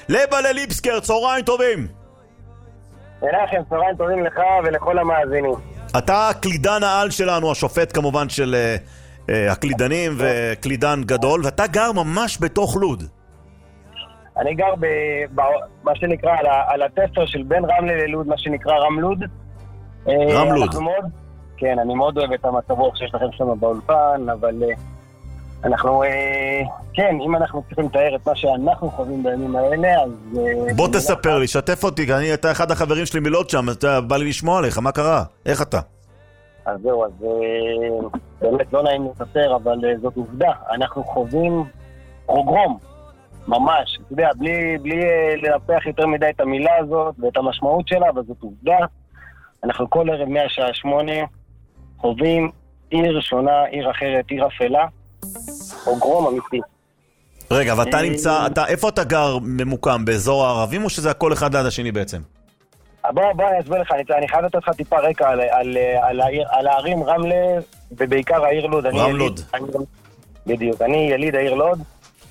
לבלה ליבסקר, צהריים טובים. מנחם, צהריים טובים לך ולכל המאזינים. אתה הקלידן העל שלנו, השופט כמובן של הקלידנים וקלידן גדול, ואתה גר ממש בתוך לוד. אני גר מה שנקרא על התפר של בין רמלה ללוד, מה שנקרא רמלוד. רמלוד. כן, אני מאוד אוהב את המצב רוח שיש לכם שם באולפן, אבל אנחנו, כן, אם אנחנו צריכים לתאר את מה שאנחנו חווים בימים האלה, אז... בוא תספר לי, שתף אותי, כי אתה אחד החברים שלי מלוד שם, אתה בא לי לשמוע עליך, מה קרה? איך אתה? אז זהו, אז באמת לא נעים לספר, אבל זאת עובדה. אנחנו חווים פרוגרום, ממש. אתה יודע, בלי לנפח יותר מדי את המילה הזאת ואת המשמעות שלה, אבל זאת עובדה. אנחנו כל ערב מהשעה 8 חווים עיר שונה, עיר אחרת, עיר אפלה. פרוגרום אמיתי. רגע, ואתה נמצא, איפה אתה גר ממוקם? באזור הערבים או שזה הכל אחד ליד השני בעצם? בוא אני אסביר לך, אני חייב לתת לך טיפה רקע על הערים רמלה ובעיקר העיר לוד. רמלוד. בדיוק, אני יליד העיר לוד.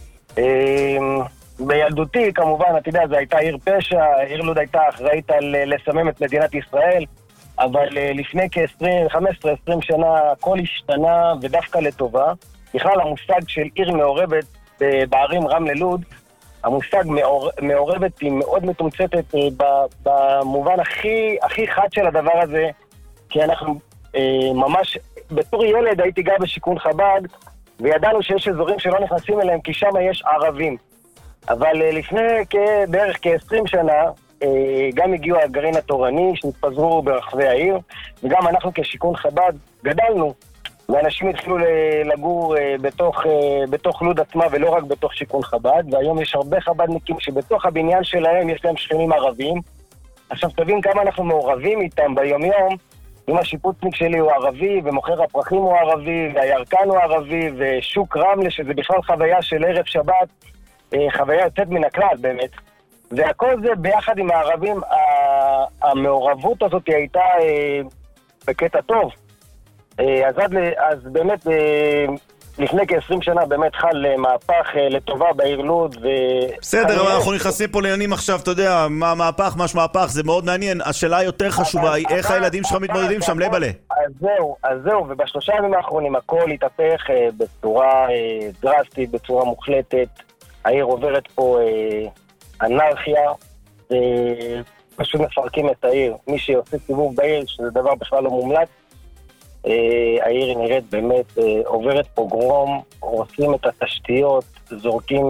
בילדותי כמובן, אתה יודע, זו הייתה עיר פשע, העיר לוד הייתה אחראית על לסמם את מדינת ישראל, אבל לפני כ-15-20 שנה הכל השתנה ודווקא לטובה. בכלל המושג של עיר מעורבת בערים רמלה לוד, המושג מעורבת היא מאוד מתומצתת במובן הכי חד של הדבר הזה, כי אנחנו ממש, בתור ילד הייתי גר בשיכון חב"ד, וידענו שיש אזורים שלא נכנסים אליהם כי שם יש ערבים. אבל לפני בערך כ-20 שנה, גם הגיעו הגרעין התורני שנתפזרו ברחבי העיר, וגם אנחנו כשיכון חב"ד גדלנו, ואנשים התחילו לגור בתוך לוד עצמה ולא רק בתוך שיכון חב"ד, והיום יש הרבה חב"דניקים שבתוך הבניין שלהם יש להם שכנים ערבים. עכשיו תבין כמה אנחנו מעורבים איתם ביום יום. אם השיפוצניק שלי הוא ערבי, ומוכר הפרחים הוא ערבי, והירקן הוא ערבי, ושוק רמלה שזה בכלל חוויה של ערב שבת, חוויה יוצאת מן הכלל באמת. והכל זה ביחד עם הערבים, המעורבות הזאת הייתה בקטע טוב. אז באמת לפני כ-20 שנה באמת חל מהפך לטובה בעיר לוד. בסדר, אבל אנחנו נכנסים פה לעניינים עכשיו, אתה יודע, מה מהפך, מה שמהפך, זה מאוד מעניין. השאלה היותר חשובה היא איך הילדים שלך מתמודדים שם, לבלה. אז זהו, ובשלושה ימים האחרונים הכל התהפך בצורה דרסטית, בצורה מוחלטת. העיר עוברת פה אנרכיה, פשוט מפרקים את העיר. מי שעושה סיבוב בעיר, שזה דבר בכלל לא מומלץ, העיר נראית באמת עוברת פוגרום, הורסים את התשתיות, זורקים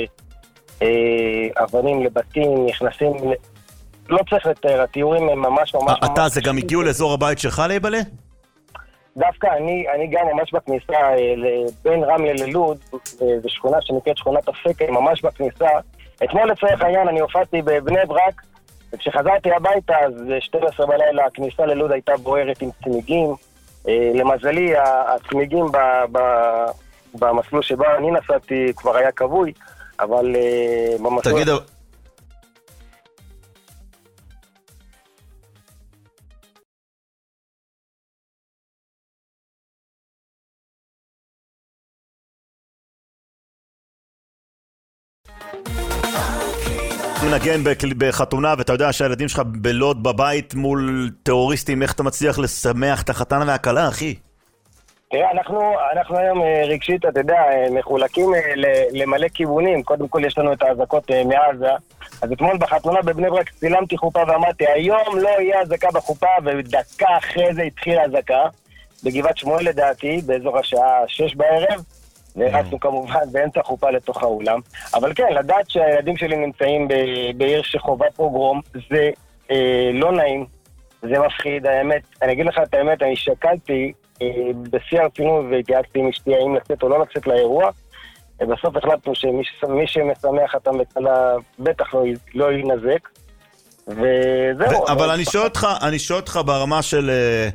אבנים לבתים, נכנסים, לא צריך לתאר, התיאורים הם ממש ממש... אתה, זה גם הגיעו לאזור הבית שלך לבלה? דווקא אני גם ממש בכניסה בין רמלה ללוד, בשכונה שנקראת שכונת אפקה, ממש בכניסה. אתמול לצורך העניין אני הופעתי בבני ברק, וכשחזרתי הביתה אז 12 בלילה הכניסה ללוד הייתה בוערת עם צמיגים. למזלי הצמיגים במסלול שבה אני נסעתי כבר היה כבוי, אבל במסלול... תגיד... מנגן בחתונה, ואתה יודע שהילדים שלך בלוד בבית מול טרוריסטים, איך אתה מצליח לשמח את החתן והכלה, אחי? תראה, אנחנו היום רגשית, אתה יודע, מחולקים למלא כיוונים. קודם כל יש לנו את ההזקות מעזה. אז אתמול בחתונה בבני ברק צילמתי חופה ואמרתי, היום לא יהיה הזקה בחופה, ודקה אחרי זה התחילה הזקה. בגבעת שמואל לדעתי, באזור השעה 6 בערב. והרצנו כמובן באמצע חופה לתוך האולם. אבל כן, לדעת שהילדים שלי נמצאים בעיר שחובה פרוגרום, זה לא נעים, זה מפחיד. האמת, אני אגיד לך את האמת, אני שקלתי בשיא הרצינות והתייעצתי עם אשתי האם לצאת או לא לצאת לאירוע. בסוף החלטנו שמי שמשמח אותם בכלה בטח לא ינזק. וזהו. אבל אני שואל אותך ברמה של,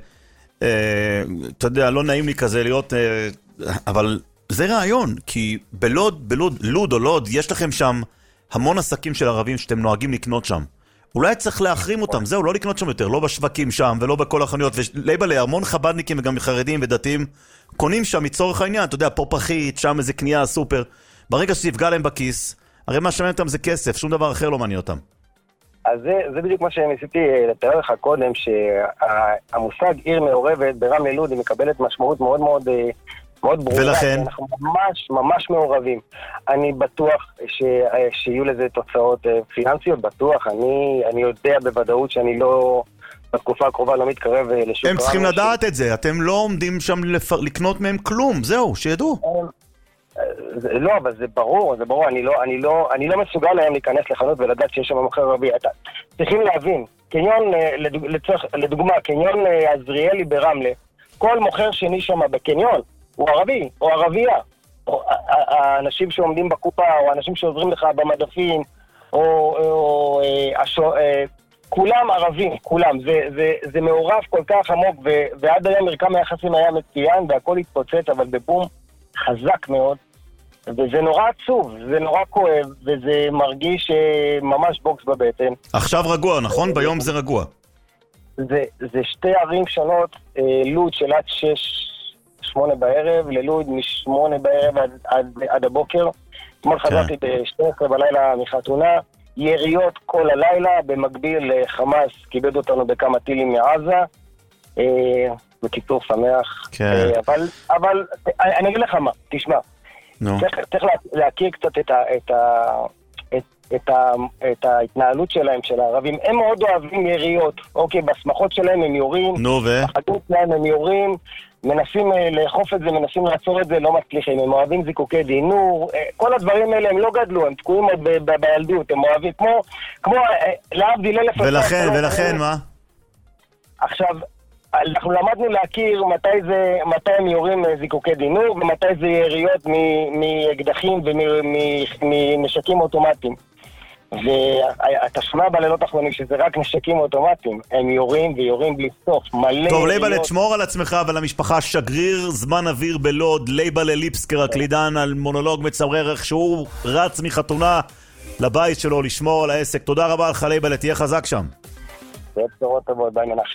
אתה יודע, לא נעים לי כזה להיות, אבל... זה רעיון, כי לוד או לוד, יש לכם שם המון עסקים של ערבים שאתם נוהגים לקנות שם. אולי צריך להחרים אותם, זהו, לא לקנות שם יותר, לא בשווקים שם ולא בכל החנויות. ולייבלה, המון חבדניקים וגם חרדים ודתיים קונים שם מצורך העניין, אתה יודע, פה פחית, שם איזה קנייה, סופר. ברגע שזה יפגע להם בכיס, הרי מה שמעניין אותם זה כסף, שום דבר אחר לא מעניין אותם. אז זה בדיוק מה שניסיתי לתאר לך קודם, שהמושג עיר מעורבת ברמלה לוד היא מקבלת משמעות מאוד מאוד מאוד ברורה. ולכן? אנחנו ממש מעורבים. אני בטוח שיהיו לזה תוצאות פיננסיות, בטוח. אני יודע בוודאות שאני לא, בתקופה הקרובה לא מתקרב לשוק. הם צריכים לדעת את זה, אתם לא עומדים שם לקנות מהם כלום, זהו, שידעו. לא, אבל זה ברור, אני לא מסוגל להם להיכנס לחנות ולדעת שיש שם מוכר ערבי. צריכים להבין, קניון, לדוגמה, קניון עזריאלי ברמלה, כל מוכר שני שם בקניון הוא ערבי, או ערבייה. האנשים שעומדים בקופה, או האנשים שעוזרים לך במדפים, כולם ערבים, כולם. זה מעורב כל כך עמוק, ועד היום מרקם היחסים היה מצוין, והכל התפוצץ, אבל בבום חזק מאוד. וזה נורא עצוב, זה נורא כואב, וזה מרגיש ממש בוקס בבטן. עכשיו רגוע, נכון? ביום זה רגוע. זה שתי ערים שונות, לוד של עד 6-8 בערב, ללוד מ8 בערב עד הבוקר. אתמול חזרתי ב12 בלילה מחתונה, יריות כל הלילה, במקביל חמאס כיבד אותנו בכמה טילים מעזה. בקיצור שמח. אבל אני אגיד לך מה, תשמע. צריך להכיר קצת את ההתנהלות שלהם, של הערבים. הם מאוד אוהבים יריות. אוקיי, בשמחות שלהם הם יורים. בחגות שלהם הם יורים. מנסים לאכוף את זה, מנסים לעצור את זה, לא מצליחים. הם אוהבים זיקוקי דינור. כל הדברים האלה הם לא גדלו, הם תקועים עוד בילדות. הם אוהבים, כמו להבדיל אלף... ולכן מה? עכשיו... אנחנו למדנו להכיר מתי הם יורים זיקוקי דינור, ומתי זה יריות מאקדחים ומנשקים אוטומטיים. ואתה שומע בלילות האחרונים שזה רק נשקים אוטומטיים. הם יורים ויורים בלי סוף, מלא... טוב, לייבלה, תשמור על עצמך ועל המשפחה. שגריר זמן אוויר בלוד, לייבלה ליפסקר, הקלידן, על מונולוג מצמרר איך שהוא רץ מחתונה לבית שלו לשמור על העסק. תודה רבה לך, לייבלה, תהיה חזק שם. זה בשורות טובות, ביי מנח.